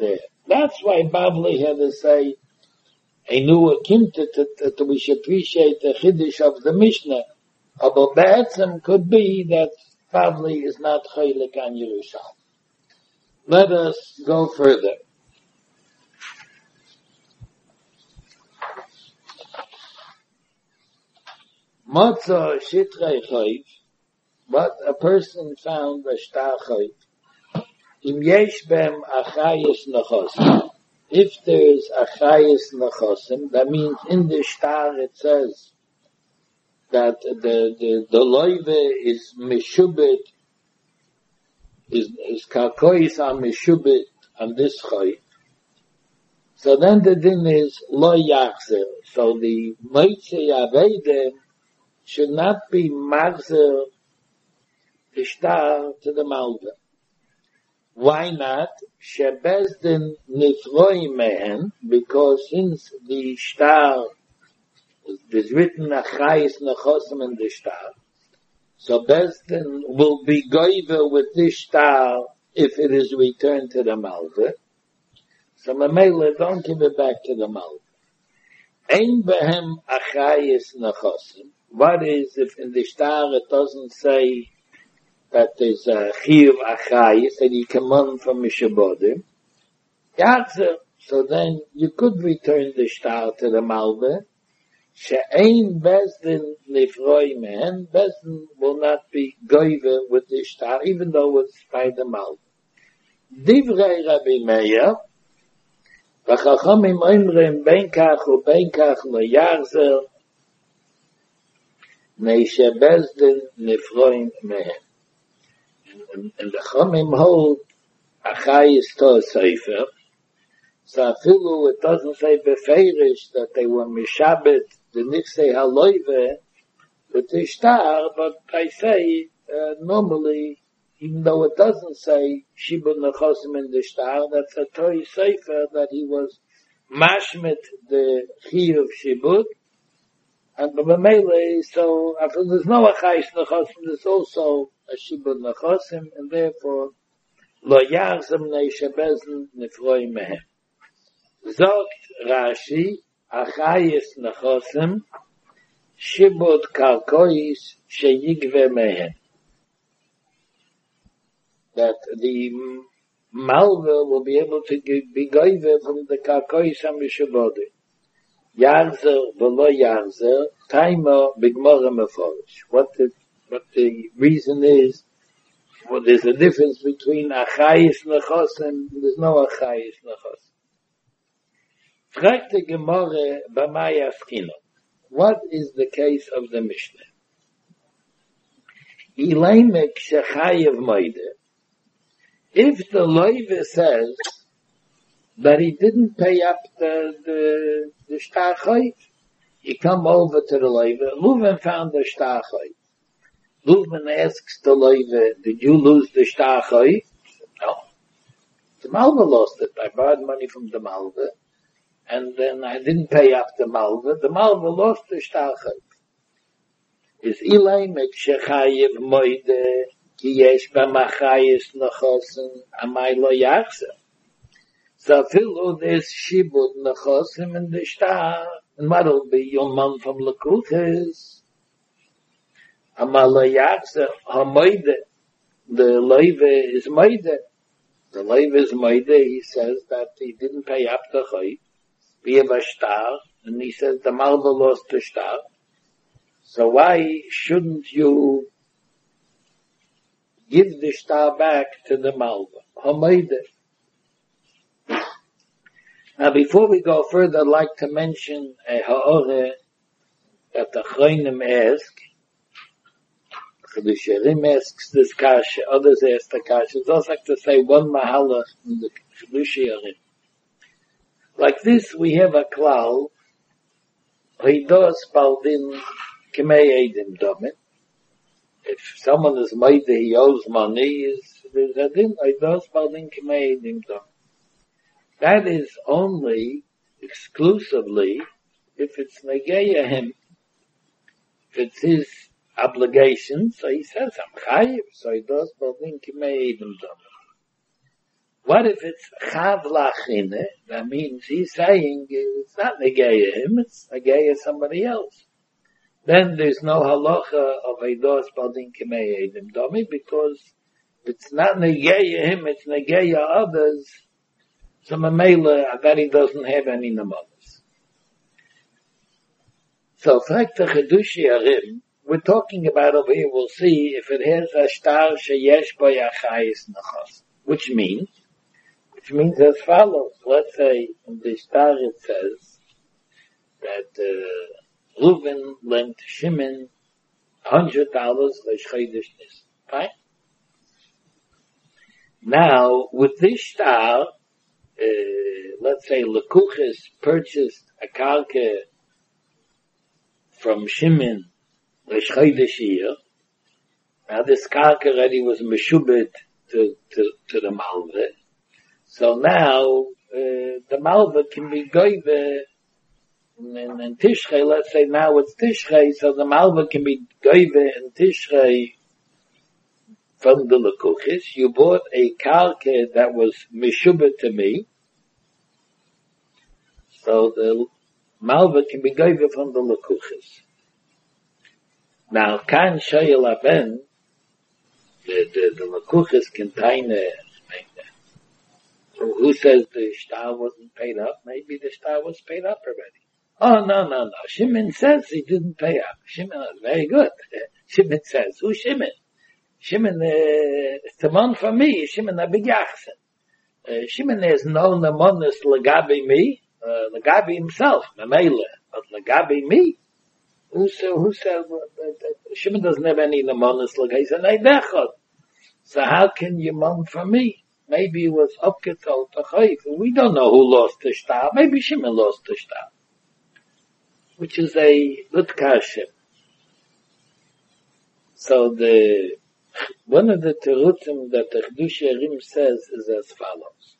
there. That's why Bavli had to say, I knew a kimta that we should appreciate the Chiddush of the Mishnah. But Be'etzem could be that Bavli is not Chaylik on Yerushalmi. Let us go further. Motza Shitrei Chayv, but a person found a Shtar Chayv. Im yesh bem achayis nechosim. If there's achayis nechosim, that means in the Shtar it says that the loive is meshubit, is karkois are meshubit on this chayv. So then the din is lo yachzer. So the moitze avede should not be machzer the shtar to the malva. Why not? Shebezdin nifroi mehen, because since the shtar is written achayis nechosim in the shtar, so Bezdin will be goiver with this shtar if it is returned to the malva. So Mamela, don't give it back to the malva. Ein behem achayis nechosim. What is if in the shtar it doesn't say that there's a chiyuv achayis that you come on from Mishabodim? Yachzer. So then you could return the shtar to the malva. She'ein Bezdin nifroi mehen, Bezdin will not be goiver with the shtar, even though it's by the malva. Divrei Rabbi Meir, v'chachamim oimrim ben kach u'ben kach lo yachzer, nei shebezdin nifroi mehen. And the Chachamim hold achayis to a sefer, so afilu it doesn't say befeirish that they were mishabit the nixei haloive with the shtar, but I say normally, even though it doesn't say shibud nechosim in the shtar, that's a Torah sefer that he was mashmit the chiyuv shibud, and the Mamele, so after there's no achayis nechosim, there's also a shibud nechosim, and therefore lo yachzem nei shebezn nifroi mehem. Zogt Rashi, achayis nechosim, shibud karkois sheyigve mehen. That the malva will be able to be goive from the karkois hamishabodi. Yarzer v'lo yarzer, taima b'gmora meforish. What the reason is, well, there's a difference between achayis nechosim and there's no achayis nechosim. Fragt the Gemara b'may askino. What is the case of the Mishnah? Ileimek shechayev moide. If the loive says that he didn't pay up the shtar chayv, he come over to the loive. Reuven found the shtar chayv. Reuven asks the loive, "Did you lose the shtar chayv?" No. The malva lost it. I borrowed money from the malva, and then I didn't pay up the malva. The malva lost the shtar chayv. Is ileimek shechayev moide ki yesh b'machayis nechosim amay lo yachzer. So filu there's shibud nechosim in the shtar, and what'll be your man from Lekuches? Amay lo yachzer hamoide. The loive is moide. The loive is moide. He says that he didn't pay up the chayv. We have a shtar, and he says the malva lost the shtar. So why shouldn't you give the shtar back to the malva? Hamoide. Now before we go further, I'd like to mention a ha'oreh that the Chaynim ask. The Sherim asks this kasha, others ask the kasha. It's also like to say one mahalach in the Sherim. Like this, we have a klal, Hidos Baldin K'mei Eidim Domin. If someone is made that he owes money, there's a din, Hidos Baldin K'mei Eidim Domin. That is only, exclusively, if it's Negeya him. If it's his obligation, so he says, I'm chayiv, so he does Baldin K'mei Eidim Domin. What if it's chav lachine? That means he's saying it's not negaya him, it's negaya somebody else. Then there's no halacha of eidos baldin k'mei edim domi, because it's not negaya him, it's negaya others. So mamela that he doesn't have any namalas. So fact the chedushi arim, we're talking about over here. We'll see if it has a shtar sheyesh bo yachayis nachas, which means as follows. Let's say in the shtar it says that Reuven lent Shimon $100 l'shchaydish nis. Fine. Now with this shtar, let's say Lekuchis purchased a karka from Shimon l'shchaydish year. Now this karka already was meshubed to the malva. So now the malva can be goyve in Tishrei. Let's say now it's Tishrei, so the malva can be goyve in Tishrei from the lekuchis. You bought a karka that was meshubed to me, so the malva can be goyve from the lekuchis. Now, kan shayel aben, the lekuchis contain who says the shtar wasn't paid up? Maybe the shtar was paid up already. Oh, no. Shimon says he didn't pay up. Shimon, very good. Shimon says, who's Shimon? Shimon, it's a man for me. Shimon a big yachsen. Shimon has no namonis legabi me, legabi himself, mamela, but legabi me. Who said Shimon doesn't have any namonis legabi? He's an eidechot. So how can you mon for me? Maybe it was upgetol to chayif. We don't know who lost the shtar. Maybe Shimon lost the shtar, which is a lutkashim. So one of the terutim that the Chedushi Arim says is as follows.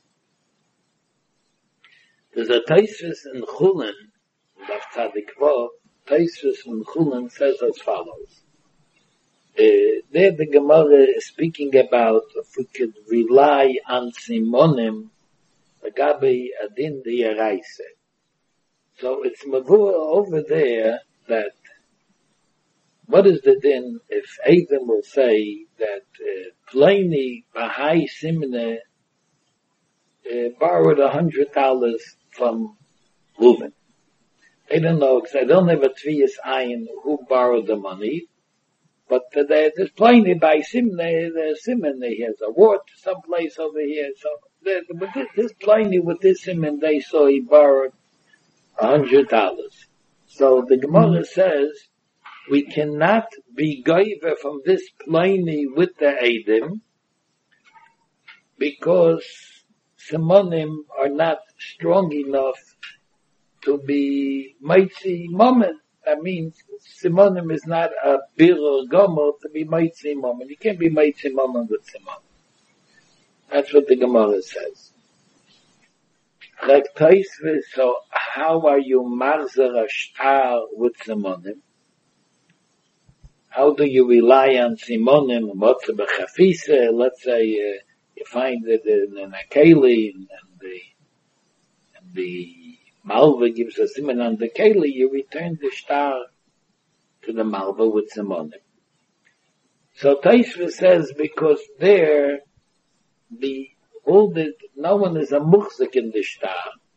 There's a Taisvis in Chulin, Daf Tzadik Vav. Taisvis in Chulin says as follows. There the Gemara is speaking about if we could rely on simonim agabe adin the yaraise. So it's mavur over there that what is the din if Adam will say that Pliny Bahai Simne borrowed $100 from Reuven. I don't know because I don't have a tviyas ayin who borrowed the money. But there's Pliny by Simon, he has a wart someplace over here. So this Pliny with this Simon, they saw he borrowed $100. So the Gemara says we cannot be goiver from this Pliny with the Eidim because Simonim are not strong enough to be Maitzi Moment. That means Simonim is not a bir or gomer to be Maitzi Moment. You can't be Maitzi Moment with Simonim. That's what the Gemara says. So how are you marzer a shtar with Simonim? How do you rely on Simonim? Let's say you find it in a keli and the Malva gives a simon on the keli, you return the shtar to the Malva with simonim. So Taisva says because there no one is a muchzik in the shtar.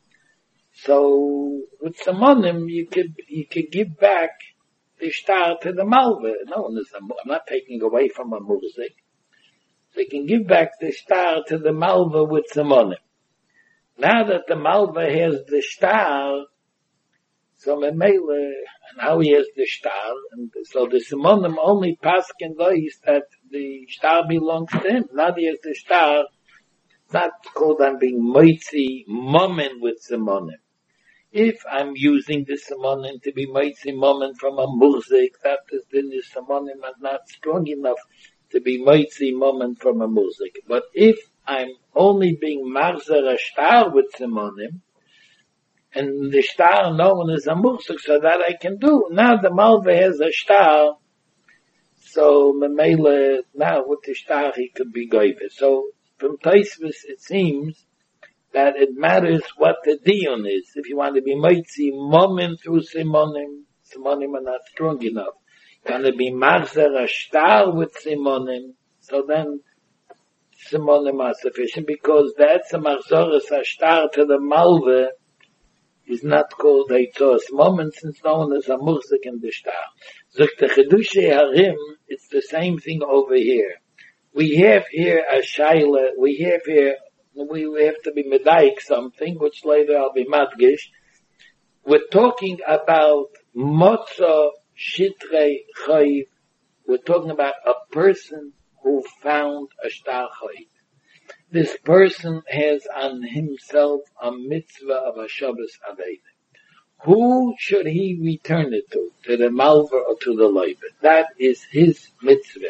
So with simonim you could give back the shtar to the Malva. No one is I'm not taking away from a muchzik. So you can give back the shtar to the Malva with simonim. Now that the Malva has the shtar, so Memele, now he has the shtar, and so the Simonim only paskin lois that the shtar belongs to him. Now he has the shtar, it's not called I'm being moitzi momen with Simonim. If I'm using the Simonim to be moitzi momen from a murzik, that is then the Simonim are not strong enough to be moitzi momen from a murzik. But if I'm only being marzer a shtar with simonim, and the shtar no one is a mursuk, so that I can do. Now the Malva has a shtar, so Memele, now with the shtar he could be goiver. So from Taisvis it seems that it matters what the dion is. If you want to be moitzi momin through simonim, simonim are not strong enough. Can it be machzer a star with simonim? So then simonim are sufficient because that's a machzoras a star to the malve is not called a tos moment since no one is a mursik in the star. Zok the Chidushay Harim, it's the same thing over here. We have here a shaila, we have to be medaik something, which later I'll be madgish. We're talking about motza shitrei chayiv. We're talking about a person who found a shtar chayiv. This person has on himself a mitzvah of a Shabbos Aveda. Who should he return it to? To the malva or to the loiva? That is his mitzvah.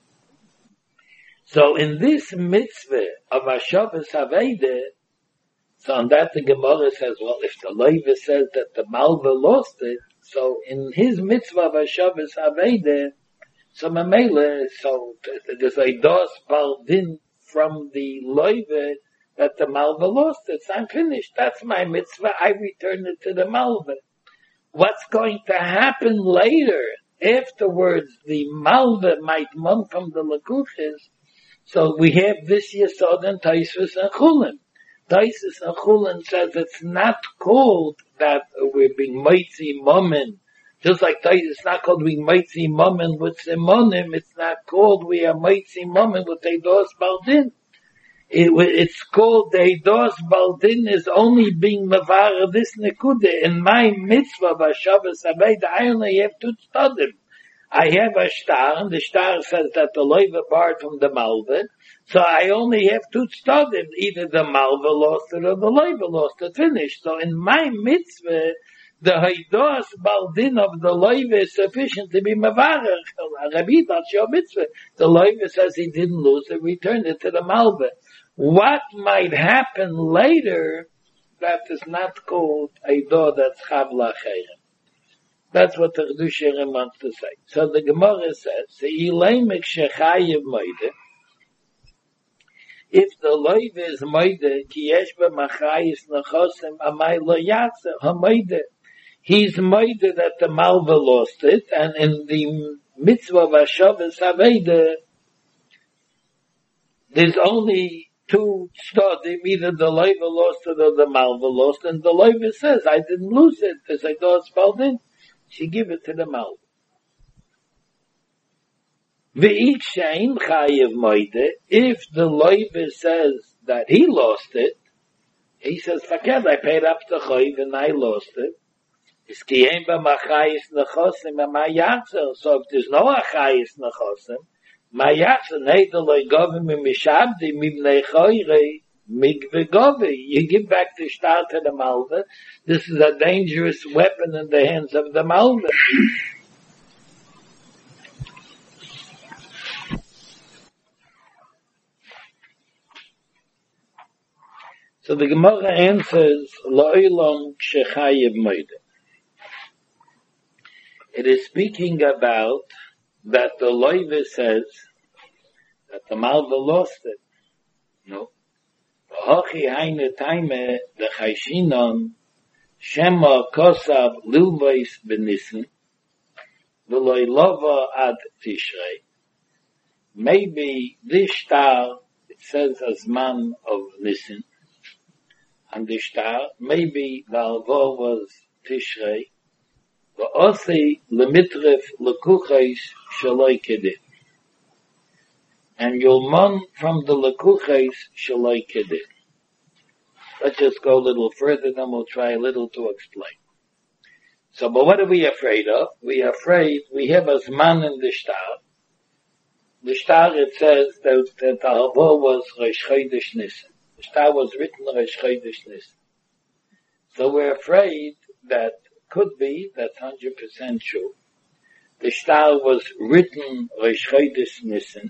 So in this mitzvah of a Shabbos Aveda, so on that the Gemara says, well, if the loiva says that the malva lost it, so in his mitzvah of a Shabbos Aveda, so mamela, so there's a dos baldin from the loiva that the malva lost it. So I'm finished. That's my mitzvah. I return it to the malva. What's going to happen later, afterwards, the malva might mum from the lakuches. So we have this yesod and Taisus and Chulin. Taisus and Chulin says it's not called that we're being moitzi momen. Just like Taisus, it's not called we moitzi momen with simonim. It's not called we are moitzi momen with eidos baldin. It's called the eidos baldin is only being mavara this nekude. In my mitzvah b'Shabbos Aveda, I only have to study. I have a star, and the star says that the loiva barred from the malva, so I only have to study. Either the malva lost it or the loiva lost it. Finished. So in my mitzvah, the haidos baldin of the loiva is sufficient to be mavarach. Rabbi, that's your mitzvah. The loiva says he didn't lose it, return it to the malva. What might happen later, that is not called a door that's chav la'chayim. That's what the Chidushay Harim wants to say. So the Gemara says, if the loiva is moide, ki yesh b'machayis nechosim amay lo yatzer hamoide. He's moide that the malva lost it, and in the mitzvah of HaShabbos Aveda, there's only two stadim, either the loiva lost it or the malva lost, and the loiva says, I didn't lose it, as I thought spelled in. She give it to the malva. Ve'ik she'im chayiv moide, if the loiva says that he lost it, he says, "Faked, I paid up the chayiv and I lost it." Is kiyem b'machayis nechosim and ma'yatzer. So if there's no achayis nechosim, ma'yatzer neither loigovim mishabdi mibnei choyrei migvegovi. You give back the shtar to the malva. This is a dangerous weapon in the hands of the malva. So the Gemara answers, Lo'ilom shechayev moide. It is speaking about that the loiva says that the malva lost it. No. Hochi haine taime the chayshinon shema kosav lilvois benissen v'loi lova ad tishrei. Maybe this star, it says as man of Nissen, and the star, maybe the alvo was Tishrei, v'osi lemitref lekuches shaloi kedin. And you'll mon from the lekuches shaloi kedin. Let's just go a little further, then we'll try a little to explain. So, but what are we afraid of? We are afraid, we have as man in the star. The star, it says that the alvo was Rosh Chodesh Nissen. The star was written Rosh Chodesh Nissen. So we're afraid that could be, that's 100% true. The star was written Rosh Chodesh Nissen,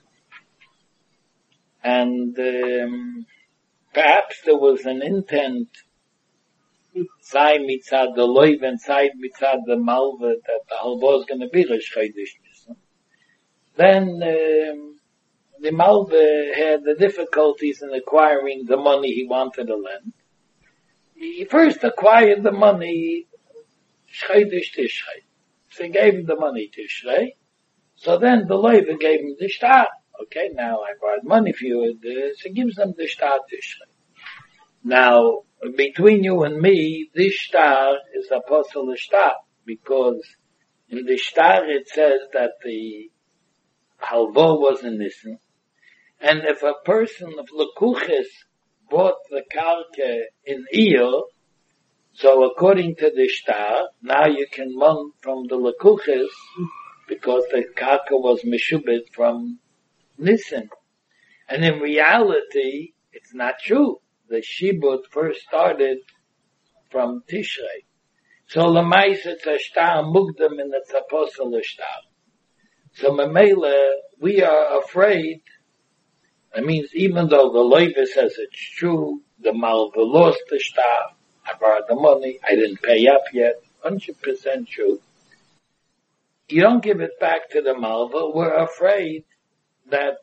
and perhaps there was an intent, side mitzad the loiv and side mitzad the malva, that the halva is going to be Rosh Chodesh Nissen. Then the Malva had the difficulties in acquiring the money he wanted to lend. He first acquired the money Chodesh Tishrei. So he gave him the money Tishrei. So then the Leva gave him the shtar. Okay, now I borrowed money for you. So he gives them the shtar Tishrei. Now, between you and me, this shtar is apostle shtar, because in the shtar it says that the halvo was in Nissen, and if a person of Lekuches bought the karka in Iyar, so according to the shtar, now you can run from the Lekuches, because the karka was meshubit from Nissen. And in reality, it's not true. The shibud first started from Tishrei. So Lamais it's a shtar mugdam and it's apostle shtar. So Mamela, we are afraid. That means even though the Leva says it's true, the Malva lost the shtar, I borrowed the money, I didn't pay up yet, 100% true. You don't give it back to the Malva. We're afraid that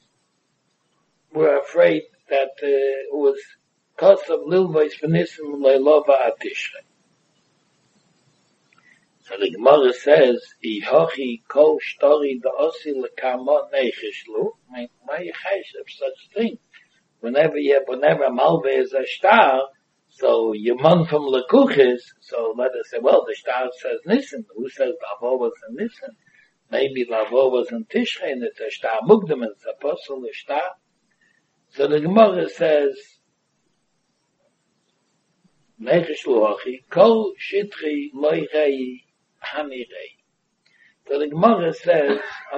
it was because of Lilvais Venisim Leilova Atishrei. So the Gemara says, "Ihochi kol shtori da'osi lekamot neichishlu." Why you chayshav such thing? Whenever a malva is a shtar, so you mon from lekuches. So let us say, well, the shtar says Nissen. Who says Lavo was in Nissen? Maybe Lavo was in Tishrei, and it's a shtar mugdam, and it's apostle shtar. So the Gemara says, "Neichishlu hochi kol shitri loirei." So the Gemara says,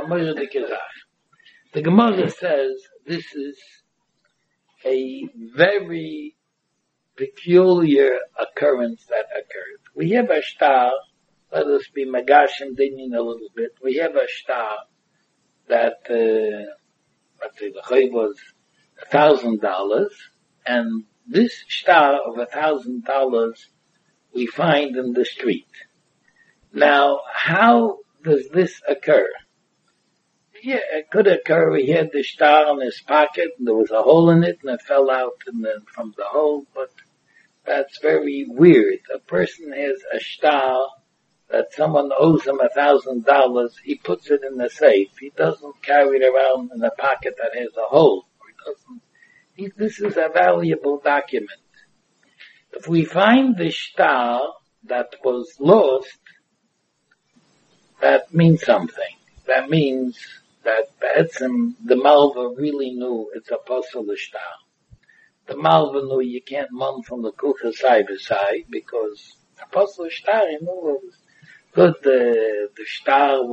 the Gemara says this is a very peculiar occurrence that occurred. We have a shtar, let us be magashim dinyin a little bit. We have a shtar that, let's say the chay was $1,000, and this shtar of $1,000 we find in the street. Now, how does this occur? Yeah, it could occur. He had the shtar in his pocket, and there was a hole in it, and it fell out from the hole, but that's very weird. A person has a shtar that someone owes him $1,000, he puts it in the safe. He doesn't carry it around in a pocket that has a hole. This is a valuable document. If we find the shtar that was lost, that means something. That means that the Malva really knew it's apostle shtar. The Malva knew you can't mon from the kucha side by side, because apostle shtar, you know, was good. The shtar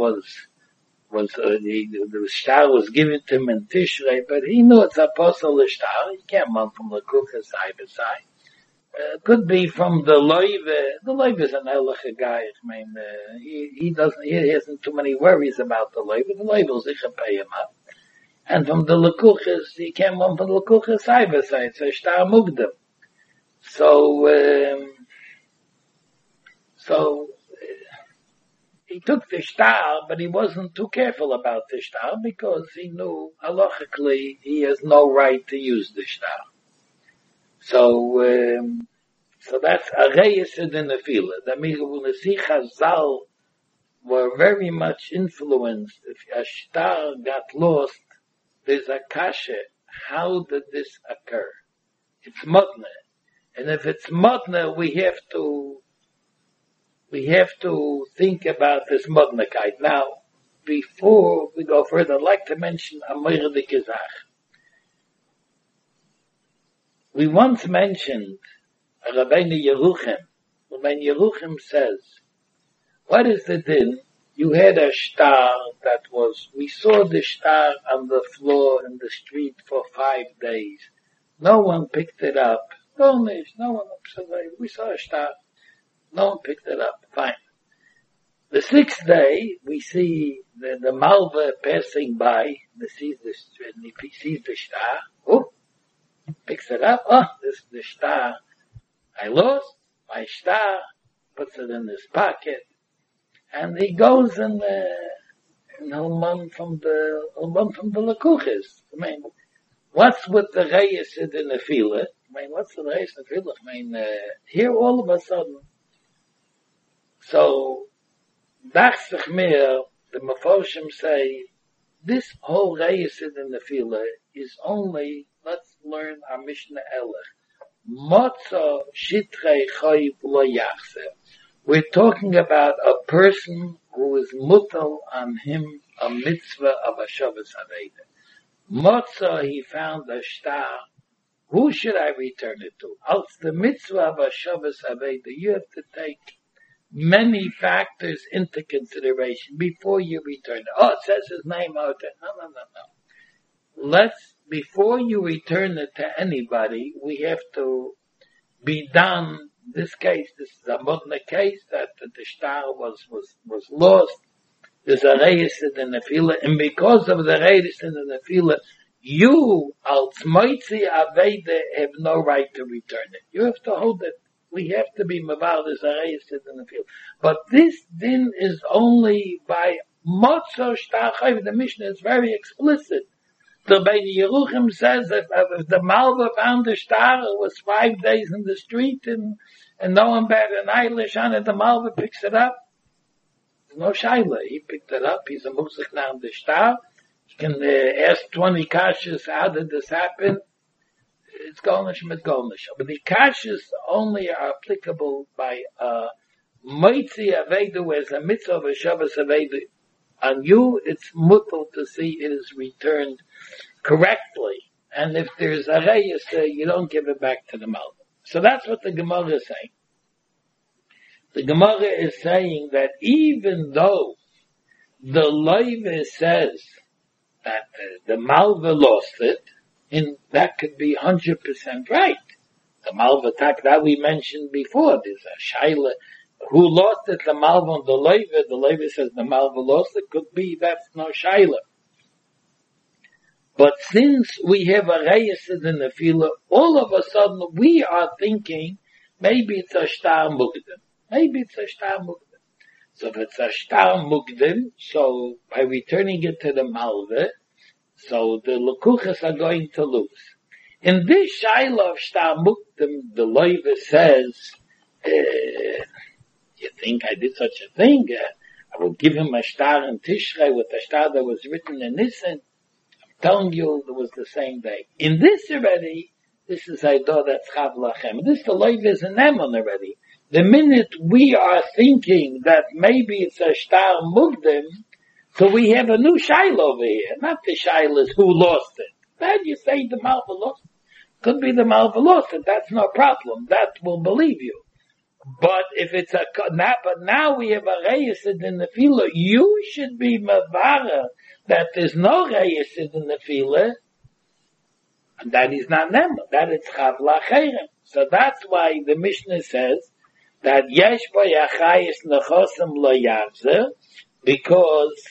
the shtar was given to him in Tishrei, but he knew it's apostle shtar. You can't mon from the kucha side by side. Could be from the Loive. The Loive is an Ehrliche guy. I mean, he hasn't too many worries about the Loive. The Loive will sicher pay him up. And from the Lekuches, he came on from the Lekuches side by side. So shtar mugdam. He took the shtar, but he wasn't too careful about the shtar, because he knew halachically he has no right to use the shtar. So that's a reyes in the fila. That means when the Chazal were very much influenced. If a shtar got lost, there's a kasha. How did this occur? It's mutne. And if it's mutne, we have to think about this mutnekite. Now, before we go further, I'd like to mention a moire de gezach. We once mentioned Rabbeinu Yeruchim. Rabbeinu Yeruchim says, what is the din? You had a shtar we saw the shtar on the floor in the street for 5 days. No one picked it up. No one observed. We saw a shtar. No one picked it up. Fine. The 6th day, we see the Malva passing by. He sees the shtar. Oh, picks it up. Oh, this the shtar. I lost my shtar. Puts it in his pocket. And he goes and and Hilman from the Lekuchis. I mean, what's with the Reyes in the Nefila? I mean, what's the Reyes in the Nefila? I mean, here all of a sudden. So, Dachsich Mir, the Mefoshim say, this whole Reyes in the Nefila is only, let's learn our Mishnah Elech. Motza Shitrei Chayiv Lo Yachzer. We're talking about a person who is mutal on him a mitzvah of a Shabbos Aveda. Motza, he found a star. Who should I return it to? Als the mitzvah of a Shabbos Aveda, you have to take many factors into consideration before you return it. Oh, it says his name out there. No. Before you return it to anybody, we have to be done. This case, this is a modern case that the star was lost. There's a reis in the nefila, and because of the reis in the nefila, you, als moitzi aveda, have no right to return it. You have to hold it. We have to be maval, there's a reis in the nefila. But this din is only by motzo star chayv. The Mishnah is very explicit. The Bein Yeruchim says that if the Malva found the star, it was 5 days in the street and no one bet an eyelash on it, the Malva picks it up. There's no shaila. He picked it up. He's a musik now on the star. You can ask 20 kashas, how did this happen? It's golnish mit golnish. But the kashas only are applicable by moitzi avedu as a mitzvah of a Shabbos avedu. On you, it's mutal to see it is returned correctly. And if there's a reyes, you don't give it back to the Malva. So that's what the Gemara is saying. The Gemara is saying that even though the Leiva says that the Malva lost it, and that could be 100% right. The Malva tak that we mentioned before, there's a shaila. Who lost it, the Malva and the Leiva says the Malva lost it, could be that's no shaila. But since we have a reyes in the nefila, all of a sudden we are thinking maybe it's a shtar mukdim. Maybe it's a shtar mukdim. So if it's a shtar mukdim, so by returning it to the Malva, so the lekuchas are going to lose. In this shaila of shtar mukdim, the Leiva says, you think I did such a thing? I would give him a shtar in Tishrei with a shtar that was written in Nisan. Telling you it was the same day. In this already, this is Aidah that's Chav Lachem. This the Leiv is an Emun already. The minute we are thinking that maybe it's a Shtar Mugdim, so we have a new Shaila over here. Not the Shaila is who lost it. Then you say the Malva lost it. Could be the Malva lost it. That's no problem. That will believe you. But if it's but now we have a Reyes in the Nefila, you should be Mavara that there's no Reyes in the Nefila, and that is not Nema, that is Chav La'Cherem. So that's why the Mishnah says that Yesh Bo Yachayis Nechosim Lo Yavzer, because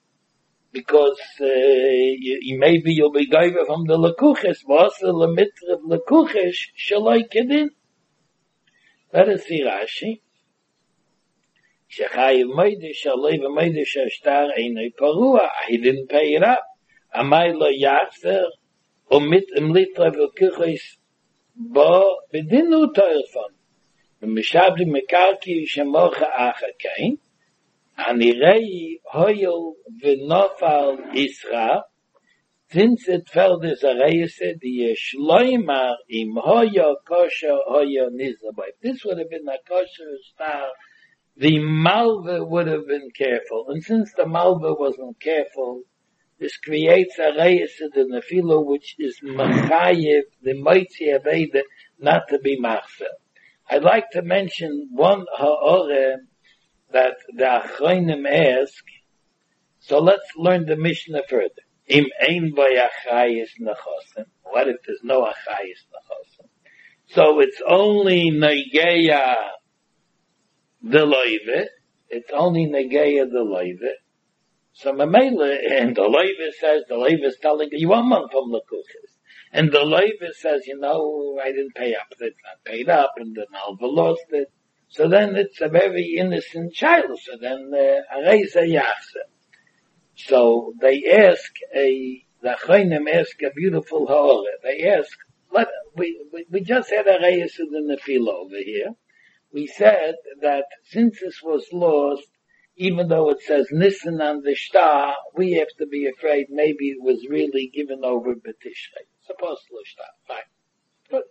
maybe you'll be going from the Lekuches, V'asa L'mitrav Lekuches, Shaloi Kedin. Let us see Rashi. Shechayiv Meidish Alev Meidish Ashtar Einay Parua. He didn't pay it up. Amay lo Yachzer Omit Imlitra V'Kuchis Bo Bedinu Toilfon. V'Mishabli Mekarki Shemocha Achakain. Anirei Hoyel V'Nofal Isra. Since it fell this arayse, the Shloimar im hoya kosher hoya nizabay. This would have been a kosher star. The Malva would have been careful. And since the Malva wasn't careful, this creates a reyes in the nefila, which is machayev, the moitzi aveda, not to be machzer. I'd like to mention one ha'oreh that the Achronim ask. So let's learn the Mishnah further. Im ein bo achayis nechosim. What if there's no achayis nechosim? So it's only negeya the loive. It's only negeya the loive. So Mamela, and the loive says, the loive is telling you 1 month from Lekuchis. And the loive says, I didn't pay up. It's not paid up, and the Malva lost it. So then it's a very innocent child. So then, Areza Yachse. So they ask the Chaynim ask a beautiful ha'orah. They ask, we just had a Reyes in the Nefila over here. We said that since this was lost, even though it says Nissen on the Shtar, we have to be afraid maybe it was really given over B'Tishrei. Supposed to Shtar. Fine. Good.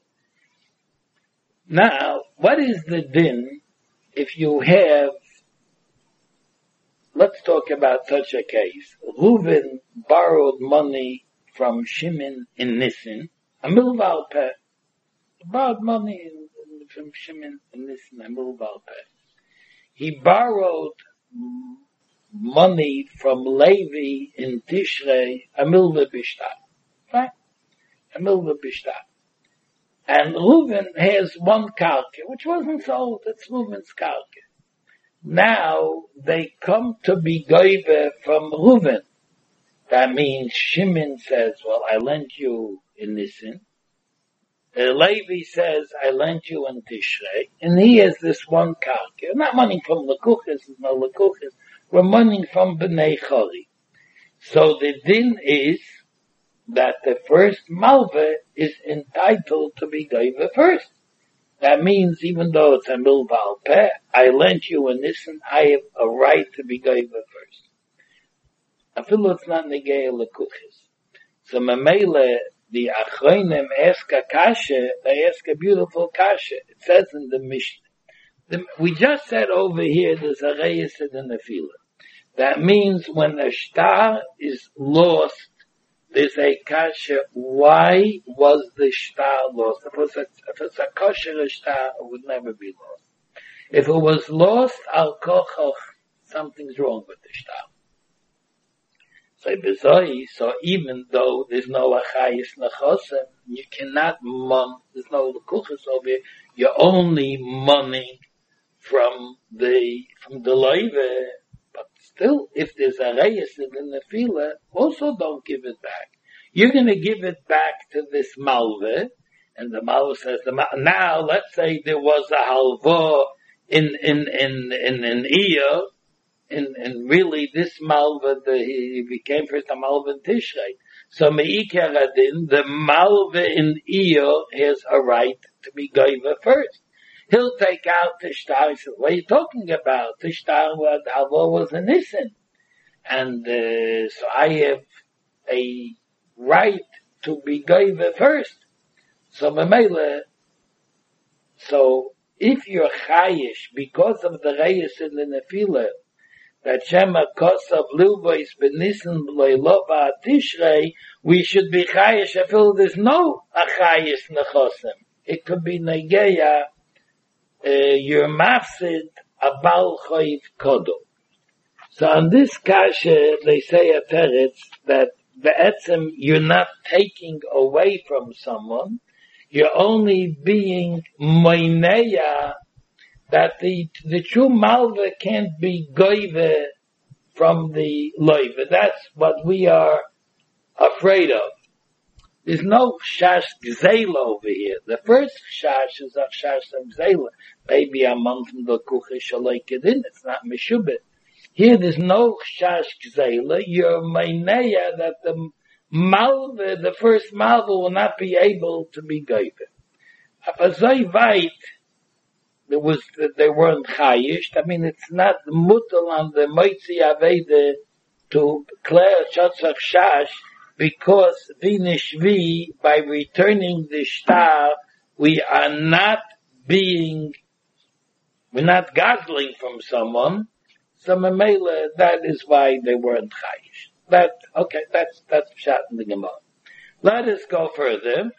Now, what is the din if you have, let's talk about such a case. Reuven borrowed money from Shimon in Nissen, a milval peh. Borrowed money from Shimon in Nissen, a milval peh. He borrowed money from Levi in Tishrei, a milva bishtar. Right? A milva bishtar. And Reuven has one karka, which wasn't sold. It's Reuven's karka. Now they come to be goyve from Reuven. That means Shimon says, well, I lent you in Nissen. Levi says, I lent you in Tishrei. And he has this one karka. Not money from Lekuchas, there's no Lekuchas. We're money from Bnei Chori. So the din is that the first malva is entitled to be goyve first. That means even though it's a milval peh, I lent you in Nissen, I have a right to be goyve first. I feel it's not negei lekuchis. So mamele, the achronim ask a kasha, they ask a beautiful kasha. It says in the Mishnah. We just said over here there's a reyes in the nefila. That means when a shtar is lost, there's a kasha. Why was the shtar lost? If it's a kosher shtar, it would never be lost. If it was lost, al kochoch, something's wrong with the shtar. So even though there's no achayis nechosim, you cannot there's no lekuchas over here. You're only money from the loive. But still, if there's a reyes in the nefila, also don't give it back. You're going to give it back to this malve, and the malve says, now let's say there was a halva in Iyah, and really this malva, he became first a malva in Tishrei. So me'ikar adin, the malva in Iyah has a right to be goyva first. He'll take out the shtar. He says, what are you talking about? The shtar, the halva was a Nissen. And so I have a right to be goyve first. So memele, so if you're chayish because of the reyes in the nefila, that shema kosav lilvois benissen b'loilova tishrei, we should be chayish. I feel there's no achayish nechosim. It could be negeya, you're mafsid abal choiv kodo. So on this kasha, they say at Teretz that be'etzem, you're not taking away from someone, you're only being moineya, that the true malva can't be goyve from the loive. That's what we are afraid of. There's no shash gzeila over here. The first shash is a shash of gzeila. Maybe among the kuchish aloikedin, it's not meshubit. Here there's no shash gzeila. You're meineya that the malva, the first malva, will not be able to be goyve. Apazoi vait, they weren't chayish. I mean, it's not mutal on the moitzi aveda to declare shotzach shash, because vinishvi, by returning the shtar, we're not guzzling from someone. So memela, that is why they weren't chayish. That's pshat in the Gemara. Let us go further.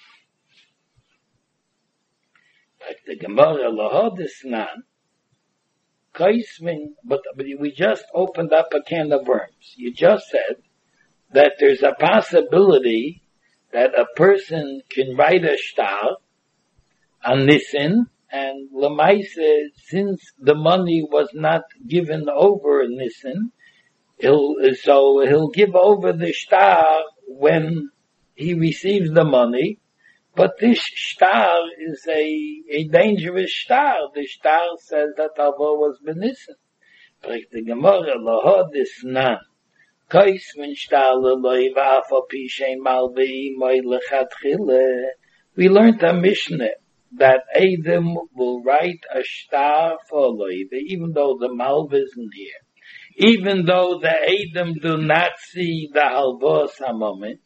Like the Gemara lahodisnan, kaismin, but we just opened up a can of worms. You just said that there's a possibility that a person can write a shtar on Nissen, and Lemaise, since the money was not given over in Nissen, he'll give over the shtar when he receives the money. But this shtar is a dangerous shtar. The shtar says that Avo was benissen. Like the Gemara, lahodisnan. Kais Minstala Loiva for Pishain Malvi Moilechatchile. We learned a Mishnah that Adam will write a star for Loiva, even though the Malv isn't here. Even though the Adam do not see the Halvos a moment.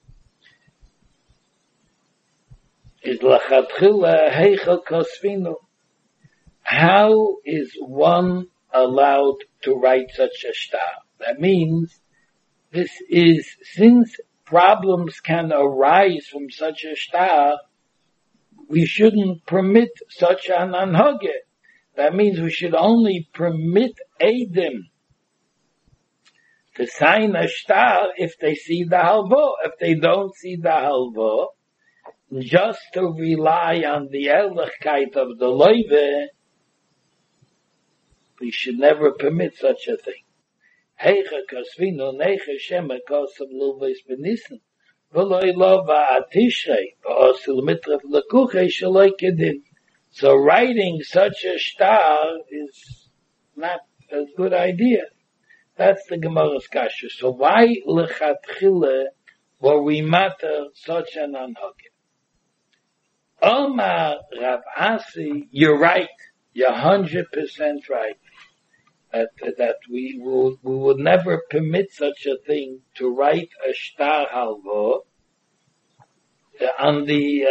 Is Lachatchile Heichel Kosvino. How is one allowed to write such a star? That means this is, since problems can arise from such a star, we shouldn't permit such an anhage. That means we should only permit Adam to sign a star if they see the halvo. If they don't see the halvo, just to rely on the ehrlichkeit of the loive, we should never permit such a thing. Heicha kasvino neicha shema kosav lulveis benissen. V'loi lova atishrei v'osil mitref lekuchei shaloi kedin. So writing such a star is not a good idea. That's the Gemara's kasha. So why lechatchile were we matter such an anhage? Omar Rav Asi, you're right. You're 100% right. That we would never permit such a thing to write a star halvo on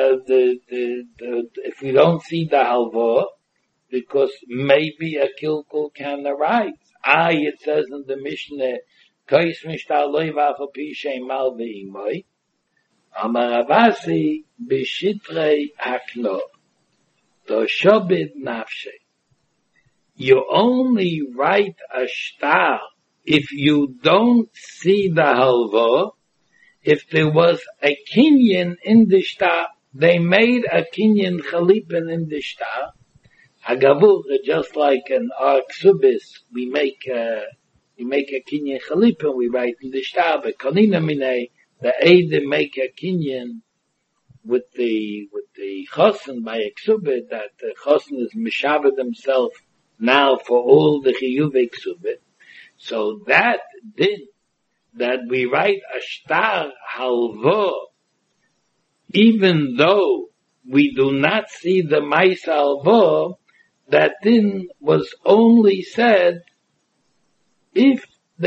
if we don't see the halvo, because maybe a kilkul can arise. It says in the Mishnah, Kais mishtar loy v'afal pi shein mal v'imoy, Amar Avasi b'shitrei hakno, to shobid nafshei. You only write a star if you don't see the halva. If there was a kinyan in the star, they made a kinyan chalipen in the star. Hagavur, just like an arksubis, we make a kinyan chalipen, we write in the star, but kanina mine, the Eidim make a kinyan with the chosen by exubit, that the chosen is mishaved himself now for all the chiyuvei ksubit. So that din, that we write a star halvo, even though we do not see the mais halvo, that din was only said if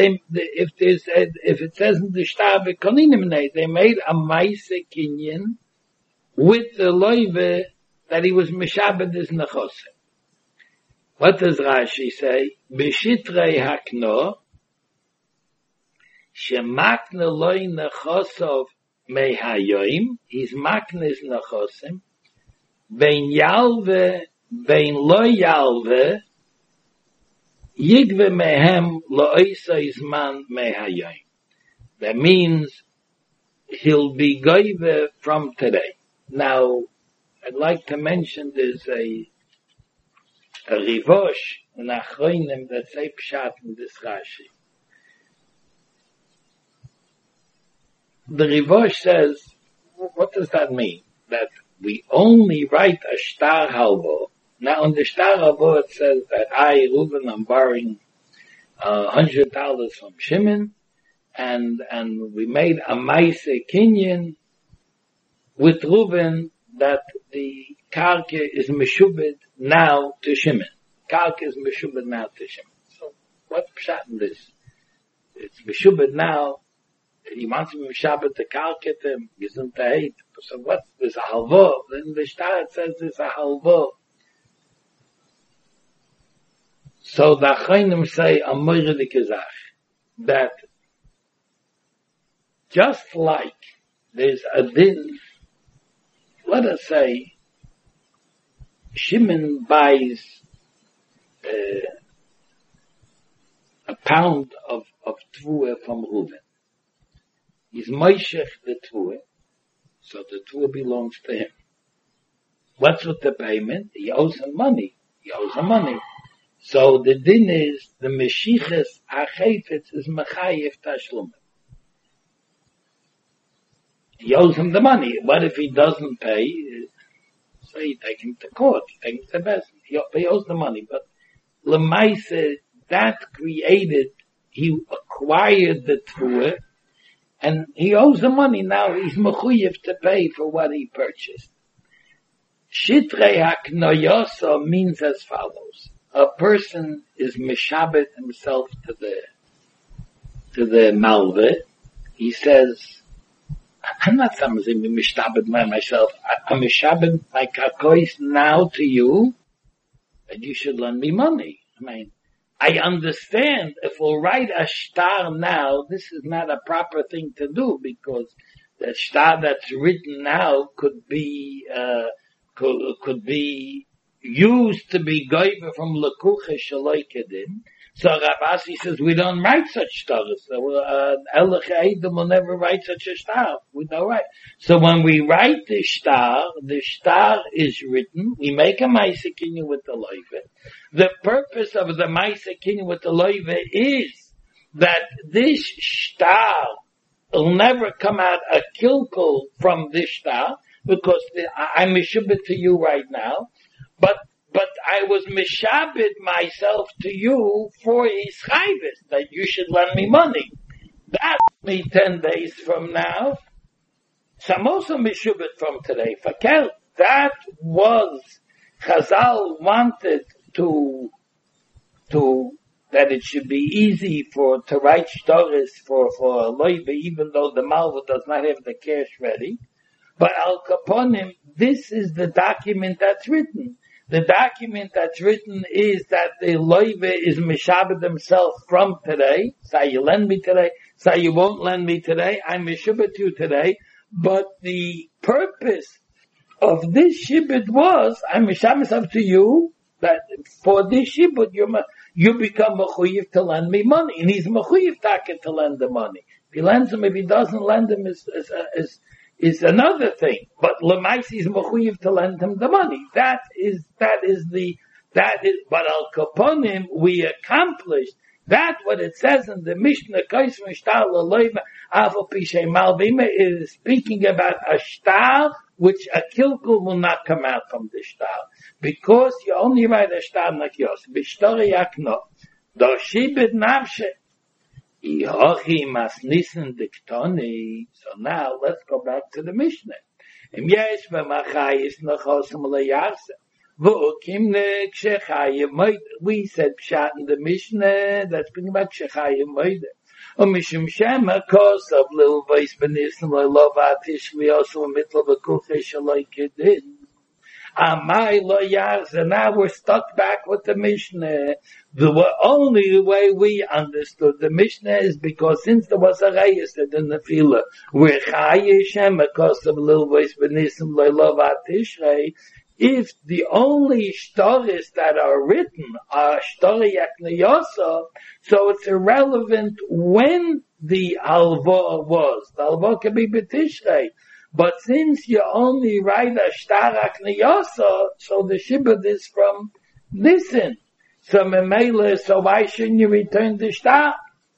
it says in the star v'koninim, they made a mais kinyan with the loive that he was mishabed as nechose. What does Rashi say? B'shitrei hakno, shemakne loy nechosov mehayoim, his makne is nechosim, bein yalve, bein lo yalve, yigve mehem lo oisa izman mehayoim. That means he'll be goive from today. Now, I'd like to mention there's a rivosh in Achronim that say pshat in this Rashi. The rivosh says, what does that mean? That we only write a star halvo. Now in the star halvo it says that Reuben, I'm borrowing $100 from Shimon, and we made a maise kinyan with Reuben that the karke is meshubed now to Shimon. Karke is meshubed now to Shimon. So what's pshat in this? It's meshubed now. He wants to be meshubed to karke to him. Isn't the hate? So what's this? A halvo. In the star it says it's a halvo. So the Achronim say a moiridik izach, that just like there's a din, let us say Shimon buys a pound of tvua from Reuven. He's moishech the tvua, so the tvua belongs to him. What's with the payment? He owes him money. So the din is, the meshiches hachayfetz is mechayef tashlum. He owes him the money. What if he doesn't pay? So you take him to court, you take him to Beis Din. He owes the money, but Lemaise, that created he acquired the Tvua, and he owes the money now. He's mechuyev to pay for what he purchased. Shitrei haknoyoso means as follows: a person is mishabet himself to the malve. He says, I'm not somebody mishtabed myself. I'm mishabed my kakois now to you, and you should lend me money. I mean, I understand if we'll write a shtar now, this is not a proper thing to do, because the shtar that's written now could be used to be goyve from lekuche shaloi kedin. So Rabasi says we don't write such stars. So Elech Eidim will never write such a star. We don't write. So when we write the star is written. We make a ma'asekinu with the loive. The purpose of the ma'asekinu with the loive is that this star will never come out a kilkul from this star, because I'm mishubit to you right now, but I was mishabed myself to you for his chayvis, that you should lend me money. That me 10 days from now. So I'm also mishubed from today. Fakel, that was Chazal wanted to that it should be easy to write shtaris for a loive, even though the malva does not have the cash ready. But al kaponim, this is the document that's written. The document that's written is that the loive is mishabed himself from today. Say you lend me today. Say you won't lend me today. I'm mishabed you today. But the purpose of this shibud was, I'm mishabed myself to you, that for this shibud you become mechuyev to lend me money. And he's mechuyev to lend the money. If he lends him, if he doesn't lend him, is another thing. But Lemaisi is mechuyev to lend him the money. That is, but al kaponim, we accomplished. That what it says in the Mishnah, Kais Mishtar L'Loiva, Afal Pishay Malvima, is speaking about a shtar, which a kilkul will not come out from the shtar. Because you only write a shtar like yours. B'shtori yakno. Doshibit navshe. Ihochi masnisen diktoni. So now let's go back to the Mishnah. Im yesh v'machayis nochosim le'yarse. We said pshat in the Mishnah that's speaking about Shechayim Moide. Mishum Shema cause of little voice benism love atish we also mitl v'kuchesh like it did. Amai lo yars, and now we're stuck back with the Mishnah. The only way we understood the Mishnah is because since there was a reyes in the fila, we're Chayim Shema cause of little voice benism love atish. If the only stories that are written are story yakneyosa, so it's irrelevant when the halva was. The halva can be betishrei. But since you only write a shtar yakneyosa, so the shibud is from listen. So memela, so why shouldn't you return the shtar?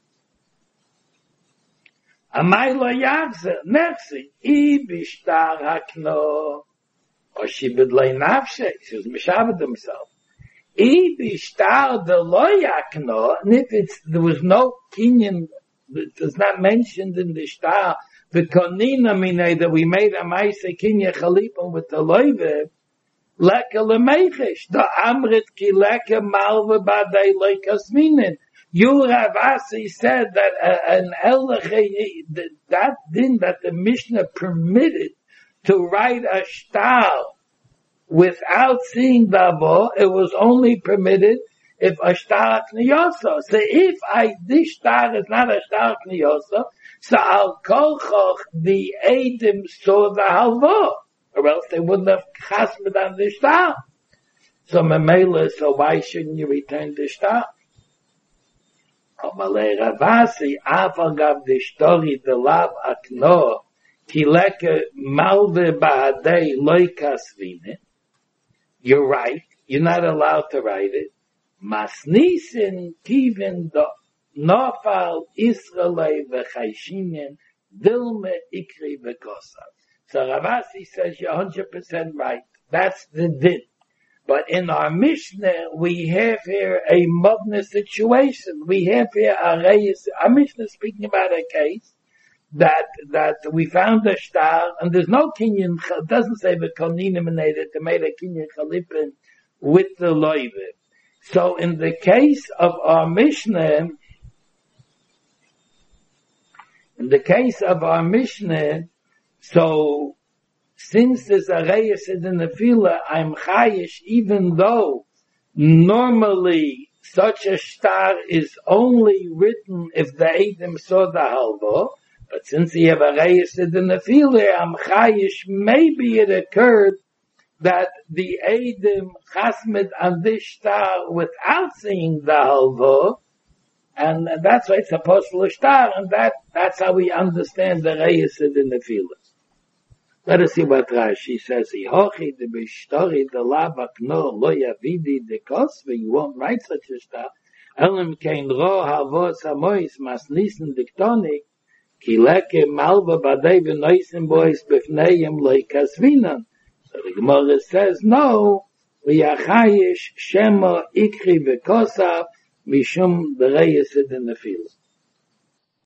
Amayla yagze, nefsi, bishtar hakno. Or shibud lay nafshe, she was mishabed himself. Bishtar the loyakno, and if there was no kinyan, it is not mentioned in the shtar, the konina mine that we made a maise kinya chalipon with the loive, leka lemechesh, the amrit ki leka malva badei lekas minin. Yuravasi said that an elachei, that din that the Mishnah permitted to write a shtar without seeing the avo, it was only permitted if a shtar kniyosa. So if this shtar is not a shtar kniyosa, so al kolchoch the edim saw the halva, or else they wouldn't have chasmed on the shtar. So memela, so why shouldn't you return the shtar? Amalei Ravasi, afagav the shtori the lav akno, Kileke malve ba'adei loikasvine. You're right. You're not allowed to write it. Masnisin kivin do nofal Israelei v'chayshinin dilme ikri v'kosav. So Ravasi says you're 100% right. That's the din. But in our Mishnah, we have here a modern situation. We have here our Mishnah speaking about a case that we found a star, and there's no kinyan, it doesn't say the koninim in it, they made a kinyan chalipin with the loive. So in the case of our Mishnah, so since there's a reyes in the fila, I'm chayish, even though normally such a star is only written if the Eidim saw the halva, but since you have a reyes in the fila, I'm chayish, maybe it occurred that the Eidim chasmed on this star without seeing the halva, and that's why it's a postal star, and that's how we understand the reyes in the fila. Let us see what Rashi says. Hochi de b'shtori de lavak no lo yavidi de kosve. You won't write such a star. Elim kein ro havos hamois mas nisen diktonik ki leke malva badei v'noisen bois b'fneim lo ikasvinan. So the Gemara says, no, v'yachayish shema ikri v'kosav mishum the reyes in the field.